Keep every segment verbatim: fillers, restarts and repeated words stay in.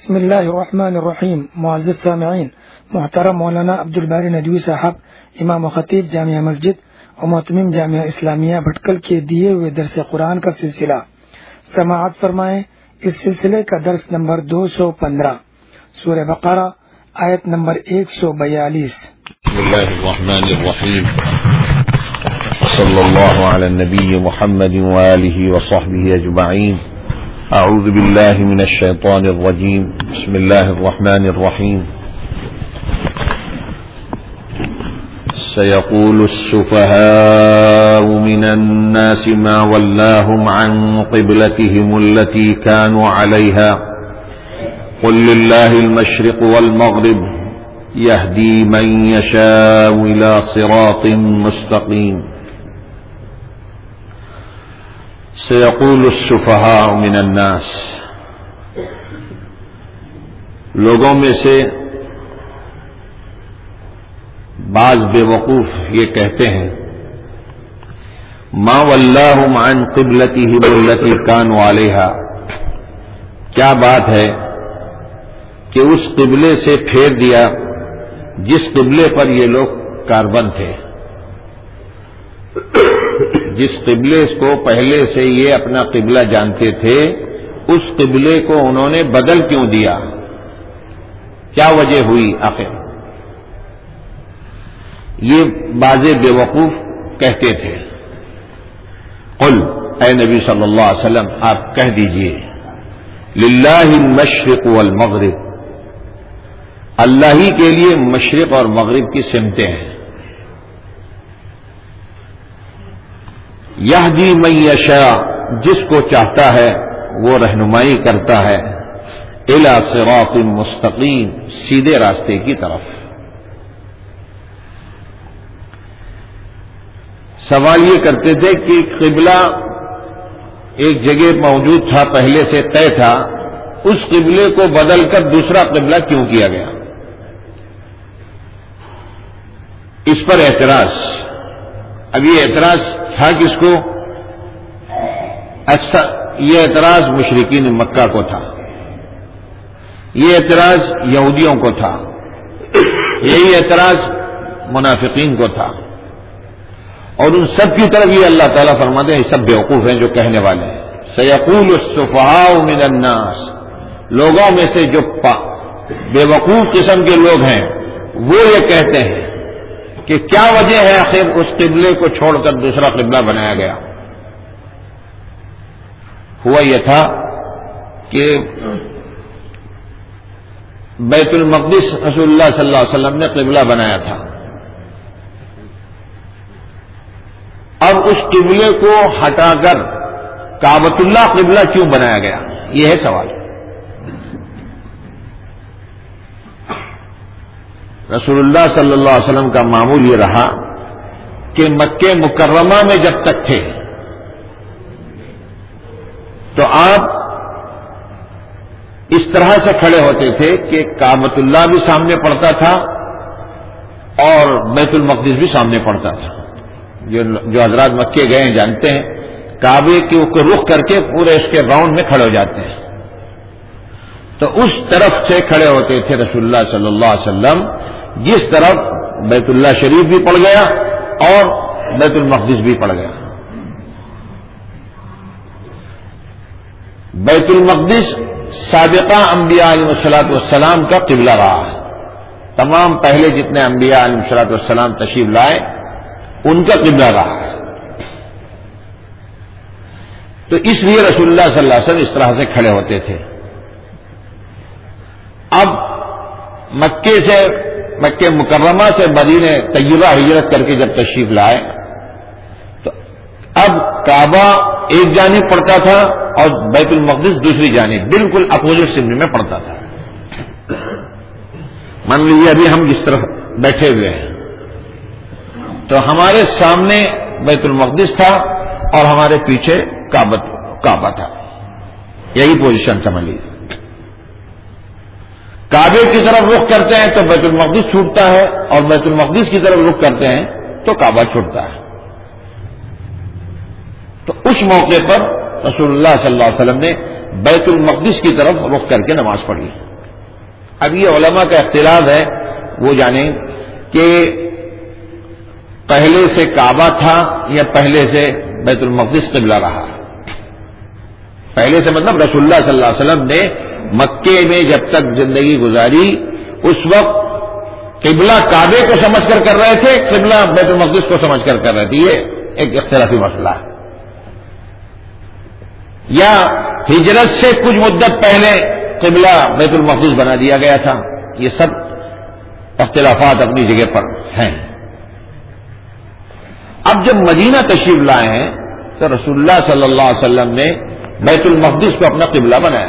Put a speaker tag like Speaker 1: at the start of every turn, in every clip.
Speaker 1: بسم اللہ الرحمن الرحیم. معزز سامعین، محترم مولانا عبد الباری ندوی صاحب، امام و خطیب جامعہ مسجد اور محتمم جامعہ اسلامیہ بھٹکل کے دیے ہوئے درس قرآن کا سلسلہ سماعت فرمائیں. اس سلسلے کا درس نمبر دو سو پندرہ، سورہ بقرہ، آیت نمبر ایک سو بیالیس.
Speaker 2: بسم اللہ الرحمن الرحیم. صلی اللہ علی النبی محمد وآلہ وصحبہ اجمعین. اعوذ باللہ من الشیطان الرجیم. بسم اللہ الرحمن الرحیم. سيقول السفهاء من الناس ما ولاهم عن قبلتهم التي كانوا عليها قل لله المشرق والمغرب يهدي من يشاء إلى صراط مستقيم. سيقول السفهاء من الناس، لوگوں میں سے بعض بے وقوف یہ کہتے ہیں، ما ولاهم عن قبلتهم التي كانوا عليها، کیا بات ہے کہ اس قبلے سے پھیر دیا جس قبلے پر یہ لوگ کاربند تھے، جس قبلے کو پہلے سے یہ اپنا قبلہ جانتے تھے، اس قبلے کو انہوں نے بدل کیوں دیا؟ کیا وجہ ہوئی آخر؟ یہ بعض بے وقوف کہتے تھے. قل، اے نبی صلی اللہ علیہ وسلم آپ کہہ دیجئے، للہ المشرق والمغرب، اللہ ہی کے لیے مشرق اور مغرب کی سمتیں ہیں. یہدی من یشاء، جس کو چاہتا ہے وہ رہنمائی کرتا ہے، الی صراط مستقیم، سیدھے راستے کی طرف. سوال یہ کرتے تھے کہ قبلہ ایک جگہ موجود تھا، پہلے سے طے تھا، اس قبلے کو بدل کر دوسرا قبلہ کیوں کیا گیا؟ اس پر اعتراض. اب یہ اعتراض تھا کس کو؟ اچھا، یہ اعتراض مشرکین مکہ کو تھا، یہ اعتراض یہودیوں کو تھا، یہی اعتراض منافقین کو تھا، اور ان سب کی طرف یہ اللہ تعالیٰ فرماتے ہیں یہ سب بیوقوف ہیں جو کہنے والے ہیں. سیقول السفہاء من الناس، لوگوں میں سے جو بے وقوف قسم کے لوگ ہیں وہ یہ کہتے ہیں کہ کیا وجہ ہے آخر اس قبلے کو چھوڑ کر دوسرا قبلہ بنایا گیا؟ ہوا یہ تھا کہ بیت المقدس رسول اللہ صلی اللہ علیہ وسلم نے قبلہ بنایا تھا. اب اس قبلے کو ہٹا کر کعبۃ اللہ قبلہ کیوں بنایا گیا؟ یہ ہے سوال. رسول اللہ صلی اللہ علیہ وسلم کا معمول یہ رہا کہ مکہ مکرمہ میں جب تک تھے تو آپ اس طرح سے کھڑے ہوتے تھے کہ کعبۃ اللہ بھی سامنے پڑتا تھا اور بیت المقدس بھی سامنے پڑتا تھا. جو جو حضرات مکے گئے ہیں جانتے ہیں، کعبے کے اوپر رخ کر کے پورے اس کے راؤنڈ میں کھڑے ہو جاتے ہیں. تو اس طرف سے کھڑے ہوتے تھے رسول اللہ صلی اللہ علیہ وسلم جس طرف بیت اللہ شریف بھی پڑ گیا اور بیت المقدس بھی پڑ گیا. بیت المقدس سابقہ انبیاء علیہ الصلوۃ والسلام کا قبلہ رہا ہے. تمام پہلے جتنے انبیاء علیہ الصلوۃ والسلام تشریف لائے ان کا قبلہ رہا ہے. تو اس لیے رسول اللہ صلی اللہ علیہ وسلم اس طرح سے کھڑے ہوتے تھے. اب مکے سے مکہ مکرمہ سے مدینہ طیبہ ہجرت کر کے جب تشریف لائے تو اب کعبہ ایک جانب پڑتا تھا اور بیت المقدس دوسری جانب، بالکل اپوزٹ سمت میں پڑتا تھا. مان لیجیے ابھی ہم جس طرف بیٹھے ہوئے ہیں تو ہمارے سامنے بیت المقدس تھا اور ہمارے پیچھے کعبہ تھا. یہی پوزیشن سمجھ لیجیے. کعبے کی طرف رخ کرتے ہیں تو بیت المقدس چھوٹتا ہے اور بیت المقدس کی طرف رخ کرتے ہیں تو کعبہ چھوٹتا ہے. تو اس موقع پر رسول اللہ صلی اللہ علیہ وسلم نے بیت المقدس کی طرف رخ کر کے نماز پڑھی. اب یہ علماء کا اختلاف ہے، وہ جانیں کہ پہلے سے کعبہ تھا یا پہلے سے بیت المقدس قبلہ رہا. پہلے سے مطلب رسول اللہ صلی اللہ علیہ وسلم نے مکے میں جب تک زندگی گزاری اس وقت قبلہ کعبے کو سمجھ کر کر رہے تھے، قبلہ بیت المقدس کو سمجھ کر کر رہے تھے. یہ ایک اختلافی مسئلہ ہے. یا ہجرت سے کچھ مدت پہلے قبلہ بیت المقدس بنا دیا گیا تھا. یہ سب اختلافات اپنی جگہ پر ہیں. اب جب مدینہ تشریف لائے ہیں تو رسول اللہ صلی اللہ علیہ وسلم نے بیت المقدس کو اپنا قبلہ بنایا.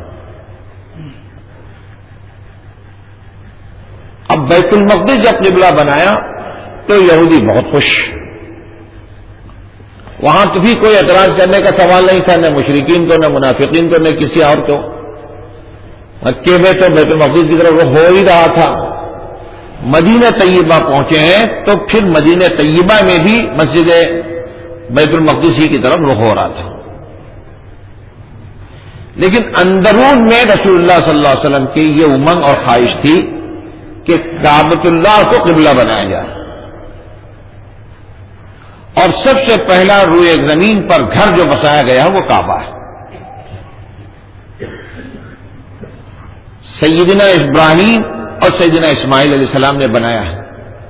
Speaker 2: اب بیت المقدس جب قبلہ بنایا تو یہودی بہت خوش. وہاں کبھی کوئی اعتراض کرنے کا سوال نہیں تھا، نہ مشرکین کو، نہ منافقین کو، نہ کسی اور کو. مکے میں تو بیت المقدس کی طرف ہو ہی رہا تھا. مدینہ طیبہ پہنچے ہیں تو پھر مدینہ طیبہ میں بھی مسجد بیت المقدس ہی کی طرف رخ ہو رہا تھا. لیکن اندرون میں رسول اللہ صلی اللہ علیہ وسلم کی یہ امنگ اور خواہش تھی کہ کعبۃ اللہ کو قبلہ بنایا جائے. اور سب سے پہلا روئے زمین پر گھر جو بسایا گیا وہ کعبہ ہے. سیدنا ابراہیم اور سیدنا اسماعیل علیہ السلام نے بنایا ہے،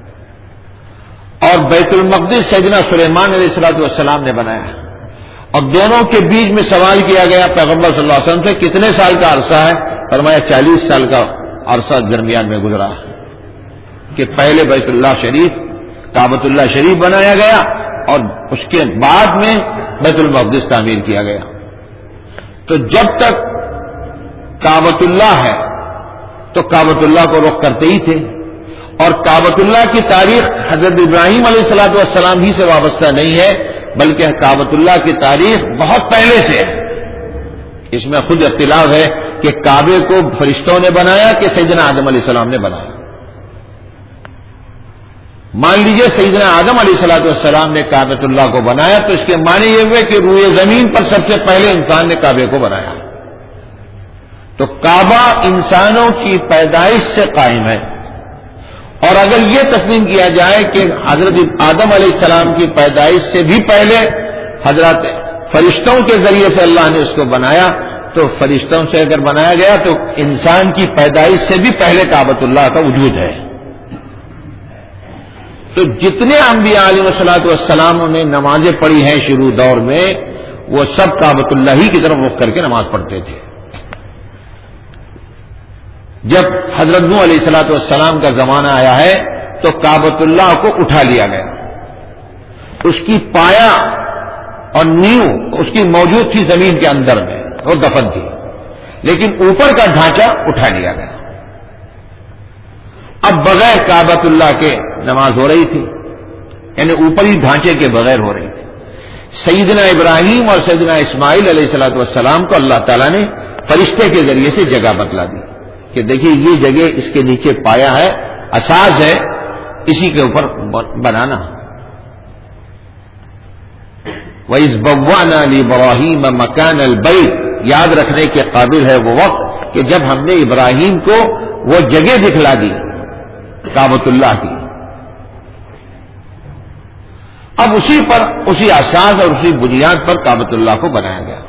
Speaker 2: اور بیت المقدس سیدنا سلیمان علیہ الصلوۃ والسلام نے بنایا ہے. اور دونوں کے بیچ میں سوال کیا گیا پیغمبر صلی اللہ علیہ وسلم سے کتنے سال کا عرصہ ہے؟ فرمایا چالیس سال کا عرصہ درمیان میں گزرا کہ پہلے بیت اللہ شریف کعبۃ اللہ شریف بنایا گیا اور اس کے بعد میں بیت المقدس تعمیر کیا گیا. تو جب تک کعبۃ اللہ ہے تو کعبۃ اللہ کو رخ کرتے ہی تھے. اور کعبۃ اللہ کی تاریخ حضرت ابراہیم علیہ الصلوۃ والسلام ہی سے وابستہ نہیں ہے، بلکہ کعبۃ اللہ کی تاریخ بہت پہلے سے ہے. اس میں خود اختلاف ہے کہ کعبے کو فرشتوں نے بنایا کہ سیدنا آدم علیہ السلام نے بنایا. مان لیجئے سیدنا آدم علیہ الصلوۃ والسلام نے کعبۃ اللہ کو بنایا تو اس کے معنی یہ ہوئے کہ روئے زمین پر سب سے پہلے انسان نے کعبے کو بنایا. تو کعبہ انسانوں کی پیدائش سے قائم ہے. اور اگر یہ تسلیم کیا جائے کہ حضرت آدم علیہ السلام کی پیدائش سے بھی پہلے حضرت فرشتوں کے ذریعے سے اللہ نے اس کو بنایا، تو فرشتوں سے اگر بنایا گیا تو انسان کی پیدائش سے بھی پہلے کعبۃ اللہ کا وجود ہے. تو جتنے انبیاء علیہ الصلوۃ والسلام نے نمازیں پڑھی ہیں شروع دور میں، وہ سب کعبۃ اللہ ہی کی طرف رخ کر کے نماز پڑھتے تھے. جب حضرت نوح علیہ الصلوۃ والسلام کا زمانہ آیا ہے تو کعبۃ اللہ کو اٹھا لیا گیا. اس کی پایا اور نیو اس کی موجود تھی زمین کے اندر میں، وہ دفن تھی، لیکن اوپر کا ڈھانچہ اٹھا لیا گیا. اب بغیر کعبۃ اللہ کے نماز ہو رہی تھی، یعنی اوپری ڈھانچے کے بغیر ہو رہی تھی. سیدنا ابراہیم اور سیدنا اسماعیل علیہ الصلوۃ والسلام کو اللہ تعالیٰ نے فرشتے کے ذریعے سے جگہ بتلا دی کہ دیکھیے یہ جگہ اس کے نیچے پایا ہے، اساس ہے، اسی کے اوپر بنانا. وَإِذْ بَوَّأْنَا لِإِبْرَاهِيمَ مَكَانَ الْبَيْتِ، یاد رکھنے کے قابل ہے وہ وقت کہ جب ہم نے ابراہیم کو وہ جگہ دکھلا دی کعبۃ اللہ کی. اب اسی پر اسی اساس اور اسی بنیاد پر کعبۃ اللہ کو بنایا گیا.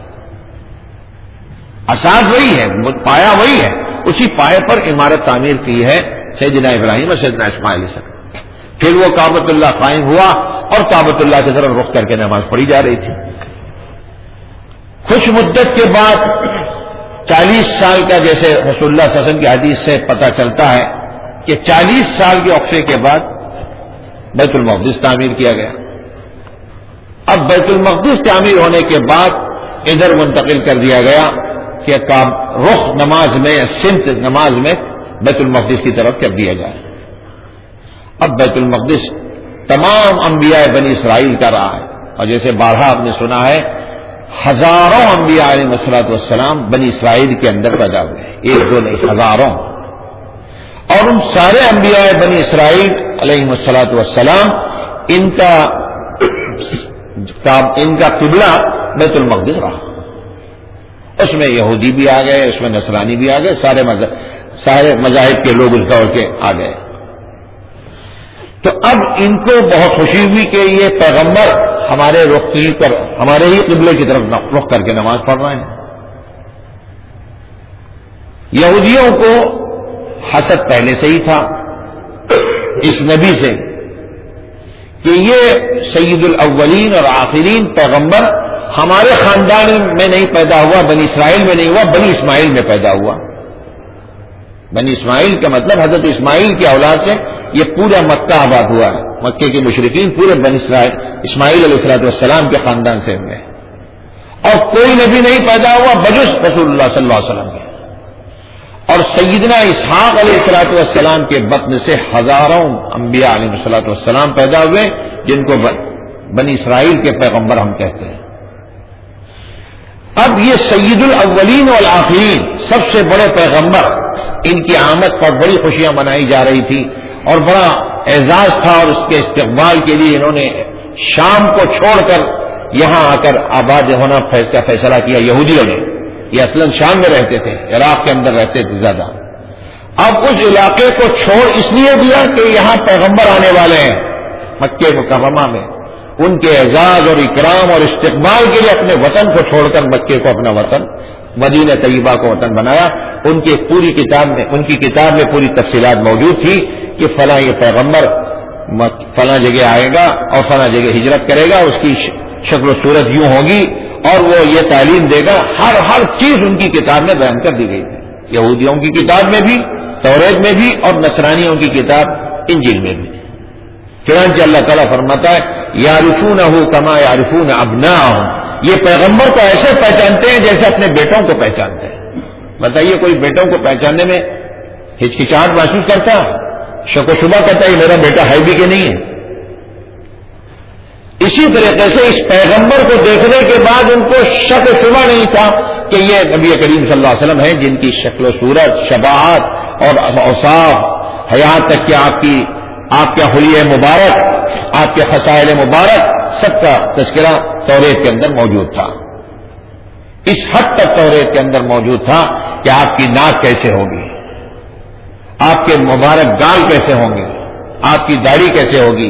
Speaker 2: اساس وہی ہے، پایا وہی ہے، اسی پائے پر عمارت تعمیر کی ہے سیدنا ابراہیم اور سیدنا اسماعیل علیہ السلام. پھر وہ کعبۃ اللہ قائم ہوا اور کعبۃ اللہ کی طرف رخ کر کے نماز پڑھی جا رہی تھی. کچھ مدت کے بعد چالیس سال کا، جیسے رسول اللہ صلی اللہ علیہ وسلم کی حدیث سے پتہ چلتا ہے کہ چالیس سال کے وقفے کے بعد بیت المقدس تعمیر کیا گیا. اب بیت المقدس تعمیر ہونے کے بعد ادھر منتقل کر دیا گیا کہ رخ نماز میں سمت نماز میں بیت المقدس کی طرف کر دیا جائے. اب بیت المقدس تمام انبیاء بنی اسرائیل کا رہا ہے، اور جیسے بارہا آپ نے سنا ہے ہزاروں انبیاء علیہ الصلوۃ والسلام بنی اسرائیل کے اندر پیدا ہوئے، ایک دو نہیں ہزاروں. اور ان سارے انبیاء بنی اسرائیل علیہ الصلوۃ والسلام ان کا ان کا قبلہ بیت المقدس رہا. اس میں یہودی بھی آ گئے، اس میں نصرانی بھی آ گئے، سارے مذہب سارے مذاہب کے لوگ اس دور کے آ گئے. تو اب ان کو بہت خوشی ہوئی کہ یہ پیغمبر ہمارے رخ کی پر ہمارے ہی قبلے کی طرف رخ کر کے نماز پڑھ رہے ہیں. یہودیوں کو حسد پہلے سے ہی تھا اس نبی سے کہ یہ سید الاولین اور آخرین پیغمبر ہمارے خاندان میں نہیں پیدا ہوا، بنی اسرائیل میں نہیں ہوا، بنی اسماعیل میں پیدا ہوا. بنی اسماعیل کا مطلب حضرت اسماعیل کی اولاد سے یہ پورا مکہ آباد ہوا ہے. مکے کے مشرکین پورے بنی اسرائیل اسماعیل علیہ الصلوۃ والسلام کے خاندان سے ہوئے، اور کوئی نبی نہیں پیدا ہوا بجز رسول اللہ صلی اللہ علیہ وسلم کے. اور سیدنا اسحاق علیہ الصلوۃ والسلام کے بطن سے ہزاروں انبیاء علیہ الصلوۃ والسلام پیدا ہوئے، جن کو بنی اسرائیل کے پیغمبر ہم کہتے ہیں. اب یہ سید الاولین والآخرین سب سے بڑے پیغمبر، ان کی آمد پر بڑی خوشیاں منائی جا رہی تھی اور بڑا اعزاز تھا، اور اس کے استقبال کے لیے انہوں نے شام کو چھوڑ کر یہاں آ کر آباد ہونا کا فیصلہ کیا. یہودیوں نے، یہ اصلاً شام میں رہتے تھے، عراق کے اندر رہتے تھے زیادہ. اب اس علاقے کو چھوڑ اس لیے دیا کہ یہاں پیغمبر آنے والے ہیں مکے مکرمہ میں. ان کے اعزاز اور اکرام اور استقبال کے لیے اپنے وطن کو چھوڑ کر مکے کو اپنا وطن، مدینہ طیبہ کو وطن بنایا. ان کی پوری کتاب میں ان کی کتاب میں پوری تفصیلات موجود تھی کہ فلاں یہ پیغمبر فلاں جگہ آئے گا اور فلاں جگہ ہجرت کرے گا، اس کی شکل و صورت یوں ہوگی اور وہ یہ تعلیم دے گا. ہر ہر چیز ان کی کتاب میں بیان کر دی گئی تھی. یہودیوں کی کتاب میں بھی، توریت میں بھی، اور نصرانیوں کی کتاب انجیل میں بھی. چنانچہ اللہ تعالیٰ فرماتا ہے یعرفونہ کما یعرفون ابناءہم، یہ پیغمبر کو ایسے پہچانتے ہیں جیسے اپنے بیٹوں کو پہچانتے ہیں. بتائیے کوئی بیٹوں کو پہچاننے میں ہچکچاہٹ محسوس کرتا، شک و شبہ کرتا ہے میرا بیٹا ہے بھی کہ نہیں ہے. اسی طریقے سے اس پیغمبر کو دیکھنے کے بعد ان کو شک و شبہ نہیں تھا کہ یہ نبی کریم صلی اللہ علیہ وسلم ہیں، جن کی شکل و صورت، شباہت اور اوصاف، حیات تک کہ آپ کی آپ کے حلیہ مبارک، آپ کے خصائل مبارک، سب کا تذکرہ توریت کے اندر موجود تھا. اس حد تک توریت کے اندر موجود تھا کہ آپ کی ناک کیسے ہوگی، آپ کے مبارک گال کیسے ہوں گے، آپ کی داڑھی کیسے ہوگی،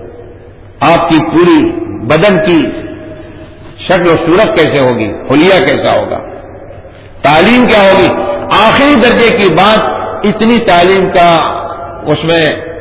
Speaker 2: آپ کی پوری بدن کی شکل و صورت کیسے ہوگی، حلیہ کیسا ہوگا، تعلیم کیا ہوگی. آخری درجے کی بات اتنی تعلیم کا اس میں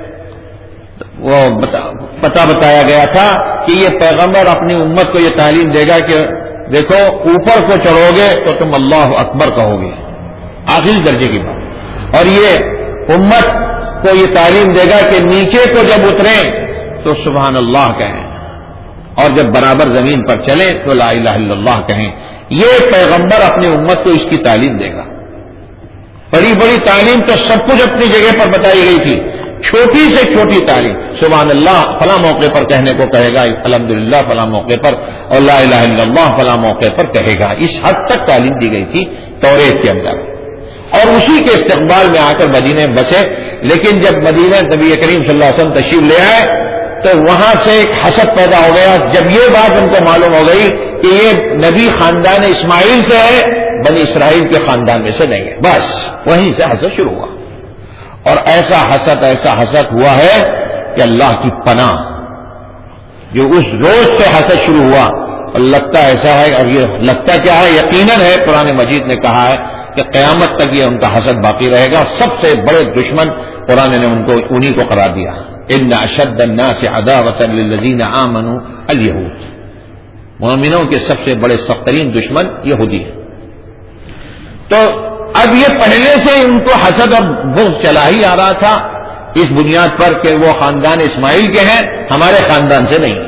Speaker 2: وہ پتہ بتایا گیا تھا کہ یہ پیغمبر اپنی امت کو یہ تعلیم دے گا کہ دیکھو اوپر کو چڑھو گے تو تم اللہ اکبر کہو گے، آخری درجے کی بات. اور یہ امت کو یہ تعلیم دے گا کہ نیچے کو جب اتریں تو سبحان اللہ کہیں، اور جب برابر زمین پر چلیں تو لا الہ الا اللہ کہیں. یہ پیغمبر اپنی امت کو اس کی تعلیم دے گا. بڑی بڑی تعلیم تو سب کچھ اپنی جگہ پر بتائی گئی تھی، چھوٹی سے چھوٹی تعلیم سبحان اللہ فلاں موقع پر کہنے کو کہے گا، الحمدللہ فلاں موقع پر، اور لا الہ الا اللہ فلاں موقع پر کہے گا. اس حد تک تعلیم دی گئی تھی توریت کے اندر، اور اسی کے استقبال میں آ کر مدینے میں بسے. لیکن جب مدینہ نبی کریم صلی اللہ علیہ وسلم تشریف لے آئے تو وہاں سے ایک حسد پیدا ہو گیا. جب یہ بات ان کو معلوم ہو گئی کہ یہ نبی خاندان اسماعیل سے ہے، بنی اسرائیل کے خاندان میں سے نہیں ہے، بس وہیں سے حسد شروع ہوا. اور ایسا حسد ایسا حسد ہوا ہے کہ اللہ کی پناہ، جو اس روز سے حسد شروع ہوا، اور لگتا ایسا ہے، اور یہ لگتا کیا ہے، یقیناً ہے، قرآن مجید نے کہا ہے کہ قیامت تک یہ ان کا حسد باقی رہے گا. سب سے بڑے دشمن قرآن نے ان کو انہی کو قرار دیا. ان اشد الناس عداوۃ للذین آمنوا الیہود، مومنوں کے سب سے بڑے سخت ترین دشمن یہودی ہیں. تو اب یہ پہلے سے ان کو حسد اور بغض چلا ہی آ رہا تھا اس بنیاد پر کہ وہ خاندان اسماعیل کے ہیں، ہمارے خاندان سے نہیں.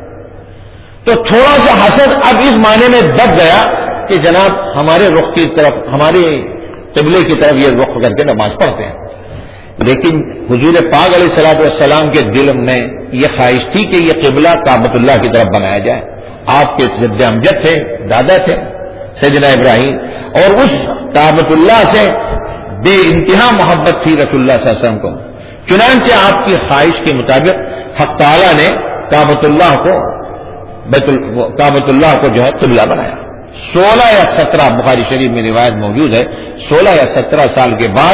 Speaker 2: تو تھوڑا سا حسد اب اس معنی میں دب گیا کہ جناب ہمارے رخ کی طرف، ہمارے قبلے کی طرف یہ رخ کر کے نماز پڑھتے ہیں. لیکن حضور پاک علیہ الصلوۃ والسلام کے دل میں یہ خواہش تھی کہ یہ قبلہ کعبۃ اللہ کی طرف بنایا جائے. آپ کے جد امجد تھے، دادا تھے سیدنا ابراہیم، اور اس کعبۃ اللہ سے بے انتہا محبت تھی رسول اللہ صلی اللہ علیہ وسلم کو. چنانچہ آپ کی خواہش کے مطابق حق تعالیٰ نے کعبۃ اللہ کو بیت کعبۃ اللہ کو جو ہے قبلہ بنایا. سولہ یا سترہ بخاری شریف میں روایت موجود ہے، سولہ یا سترہ سال کے بعد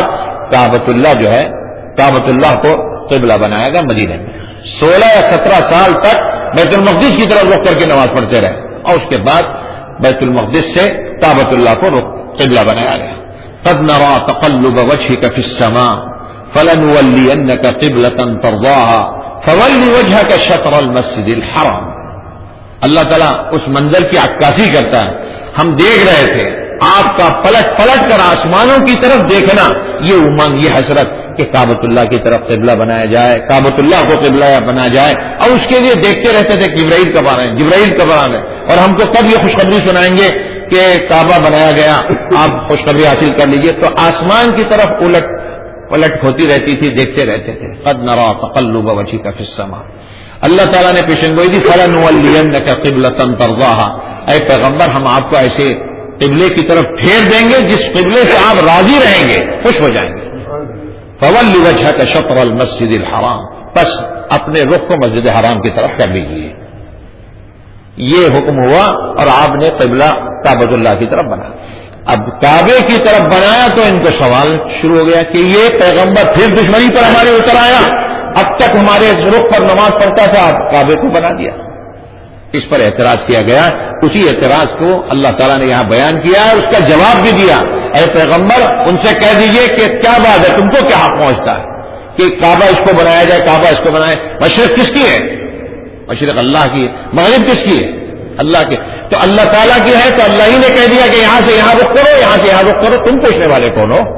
Speaker 2: کعبۃ اللہ جو ہے کعبۃ اللہ کو قبلہ بنایا گیا مدینے میں. سولہ یا سترہ سال تک بیت المقدس کی طرف رخ کر کے نماز پڑھتے رہے اور اس کے بعد بیت المقدس سے کعبۃ اللہ کو قبلہ بنایا گیا. قد نرى تقلب وجهك في السماء فلنولينك قبلة ترضاها فول وجهك شطر المسجد الحرام. اللہ تعالیٰ اس منظر کی عکاسی کرتا ہے. ہم دیکھ رہے تھے آپ کا پلٹ پلٹ کر آسمانوں کی طرف دیکھنا, یہ امنگ, یہ حسرت کہ کعبۃ اللہ کی طرف قبلہ بنایا جائے, کعبۃ اللہ کو قبلہ بنایا جائے, اور اس کے لیے دیکھتے رہتے تھے کہ جبرائیل کب آ رہے ہیں, جبرائیل کب آ رہے ہیں, اور ہم کو کب یہ خوشخبری سنائیں گے کہ کعبہ بنایا گیا, آپ خوشخبری حاصل کر لیجئے. تو آسمان کی طرف الٹ پلٹ ہوتی رہتی تھی, دیکھتے رہتے تھے. قد نرى تقلب وجهك في السماء. اللہ تعالیٰ نے پیشن گوئی دی فلنولینک قبلۃ ترضاها, اے پیغمبر ہم آپ کو ایسے قبلے کی طرف پھیر دیں گے جس قبلے سے آپ راضی رہیں گے, خوش ہو جائیں گے. فول وجهك شطر المسجد الحرام, بس اپنے رخ کو مسجد حرام کی طرف کر لیجیے. یہ حکم ہوا اور آپ نے قبلہ کعبۃ اللہ کی طرف بنا. اب کعبے کی طرف بنایا تو ان کو سوال شروع ہو گیا کہ یہ پیغمبر پھر دشمنی پر ہمارے اتر آیا, اب تک ہمارے رخ پر نماز پڑھتا تھا, اب کعبے کو بنا دیا. اس پر اعتراض کیا گیا. اسی اعتراض کو اللہ تعالیٰ نے یہاں بیان کیا اور اس کا جواب بھی دیا. اے پیغمبر ان سے کہہ دیجئے کہ کیا بات ہے, تم کو کیا حق پہنچتا ہے کہ کعبہ اس کو بنایا جائے, کعبہ اس کو بنائے. مشرق کس کی ہے؟ مشرق اللہ کی ہے. مغرب کس کی ہے؟ اللہ کی. تو اللہ تعالیٰ کی ہے تو اللہ ہی نے کہہ دیا کہ یہاں سے یہاں رخ کرو, یہاں سے یہاں رخ کرو. تم پوچھنے والے کون ہو؟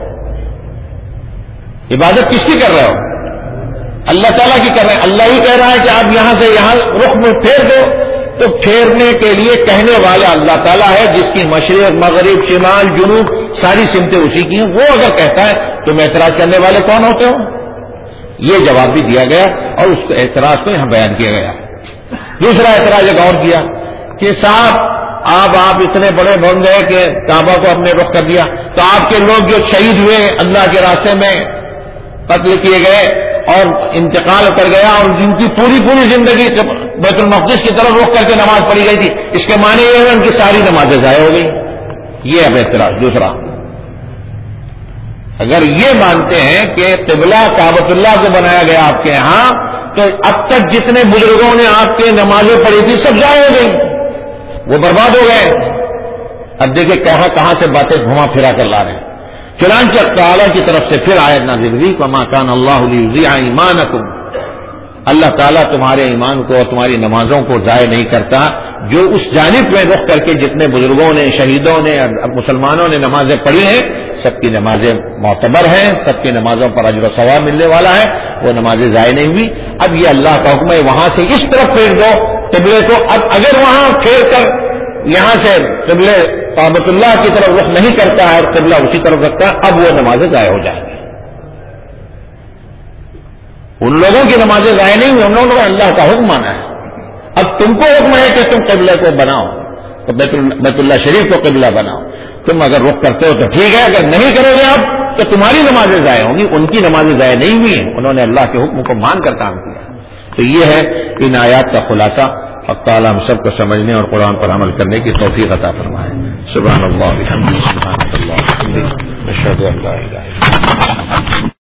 Speaker 2: عبادت کس کی کر رہے ہو؟ اللہ تعالیٰ کی کر رہے ہیں. اللہ ہی کہہ رہا ہے کہ آپ یہاں سے یہاں رخ میں پھیر دو, تو پھیرنے کے لیے کہنے والا اللہ تعالیٰ ہے جس کی مشرق مغرب شمال جنوب ساری سمتیں اسی کی ہیں. وہ اگر کہتا ہے تو میں اعتراض کرنے والے کون ہوتے ہو؟ یہ جواب بھی دیا گیا اور اس اعتراض کو یہاں بیان کیا گیا. دوسرا اعتراض ایک اور کیا کہ صاحب آپ آپ اتنے بڑے بن گئے کہ کعبہ کو ہم نے رخ کر دیا, تو آپ کے لوگ جو شہید ہوئے اللہ کے راستے میں قتل کیے گئے اور انتقال کر گیا اور جن کی پوری پوری زندگی بیت المقدس کی طرف رخ کر کے نماز پڑھی گئی تھی, اس کے معنی یہ ہے ان کی ساری نمازیں ضائع ہو گئی. یہ اب اعتراض دوسرا. اگر یہ مانتے ہیں کہ قبلہ کعبۃ اللہ کو بنایا گیا آپ کے یہاں, تو اب تک جتنے بزرگوں نے آپ کے نمازیں پڑھی تھی سب ضائع ہو گئی, وہ برباد ہو گئے. اب دیکھیں کہاں کہاں سے باتیں گھما پھرا کر لا رہے ہیں. چنانچہ تعالیٰ کی طرف سے پھر آیت نازل ہوئی وما کان اللہ لیضیع ایمانکم, اللہ تعالیٰ تمہارے ایمان کو اور تمہاری نمازوں کو ضائع نہیں کرتا. جو اس جانب میں رخ کر کے جتنے بزرگوں نے شہیدوں نے مسلمانوں نے نمازیں پڑھی ہیں سب کی نمازیں معتبر ہیں, سب کی نمازوں پر اجر و ثواب ملنے والا ہے, وہ نمازیں ضائع نہیں ہوئی. اب یہ اللہ کا حکم ہے وہاں سے اس طرف پھیر دو قبلے کو. اب اگر وہاں پھیر کر یہاں سے قبلے کعبۃ اللہ کی طرف رخ نہیں کرتا ہے اور قبلہ اسی طرف رکھتا ہے, اب وہ نمازیں ضائع ہو جائیں گی. ان لوگوں کی نمازیں ضائع نہیں ہوئی, ان لوگوں نے اللہ کا حکم مانا ہے. اب تم کو حکم ہے کہ تم قبلہ کو بناؤ, تو بیت اللہ شریف کو قبلہ بناؤ. تم اگر رخ کرتے ہو تو ٹھیک ہے, اگر نہیں کرو گے آپ تو تمہاری نمازیں ضائع ہوں گی. ان کی نمازیں ضائع نہیں ہوئی ہیں, انہوں نے اللہ کے حکم کو مان کر کام کیا. تو یہ ہے ان آیات کا خلاصہ. حق تعالیٰ ہم سب کو سمجھنے اور قرآن پر عمل کرنے کی توفیق عطا فرمائے. سبحان اللہ, سبحان اللہ, اشہد ان لا الہ الا اللہ.